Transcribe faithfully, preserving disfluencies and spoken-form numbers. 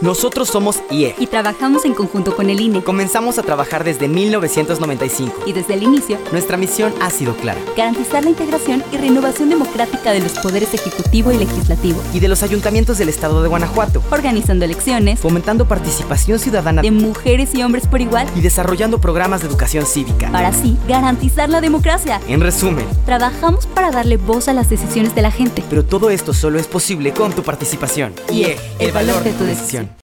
Nosotros somos I E y trabajamos en conjunto con el I N E. Comenzamos a trabajar desde mil novecientos noventa y cinco. Y desde el inicio, nuestra misión ha sido clara: garantizar la integración y renovación democrática de los poderes ejecutivo y legislativo y de los ayuntamientos del estado de Guanajuato, organizando elecciones, fomentando participación ciudadana de mujeres y hombres por igual y desarrollando programas de educación cívica para así garantizar la democracia. En resumen, trabajamos para darle voz a las decisiones de la gente. Pero todo esto solo es posible con tu participación. I E, el valor de tu decisión.